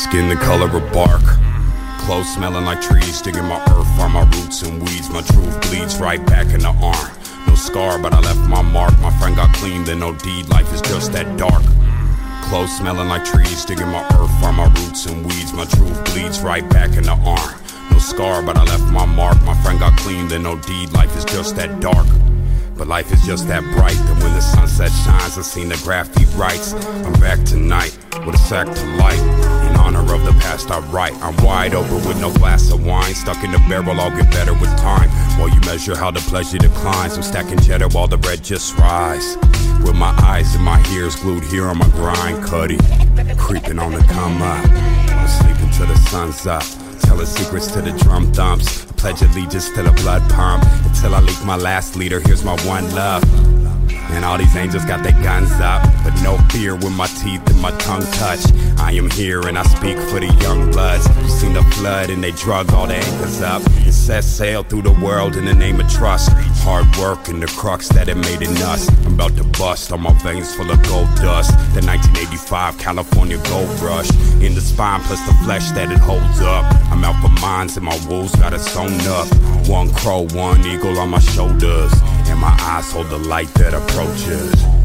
Skin the color of bark, clothes smelling like trees. Digging my earth, find my roots and weeds. My truth bleeds right back in the arm. No scar, but I left my mark. My friend got clean, then no deed. Life is just that dark. Clothes smelling like trees. Digging my earth, find my roots and weeds. My truth bleeds right back in the arm. No scar, but I left my mark. My friend got clean, then no deed. Life is just that dark. But life is just that bright, that when the sunset shines, I seen the graffiti writes. I'm back tonight with a sack to light. In honor of the past I write. I'm wide open with no glass of wine. Stuck in the barrel, I'll get better with time. While you measure how the pleasure declines, I'm stacking cheddar while the bread just rise. With my eyes and my ears glued here on my grind, Cuddy creeping on the come up. I'm sleeping till the sun's up. Telling secrets to the drum thumps. Pledge allegiance to the blood pump. Until I leak my last leader, here's my one love. And all these angels got their guns up, but no fear when my teeth and my tongue touch. I am here and I speak for the young bloods. You seen the flood and they drug all the anchors up and set sail through the world in the name of trust. Hard work and the crux that it made in us. I'm about to bust, all my veins full of gold dust. The 1985 California gold rush in the spine plus the flesh that it holds up. I'm out for mines and my wolves got it sewn up. One crow, one eagle on my shoulders, and my eyes hold the light that approaches.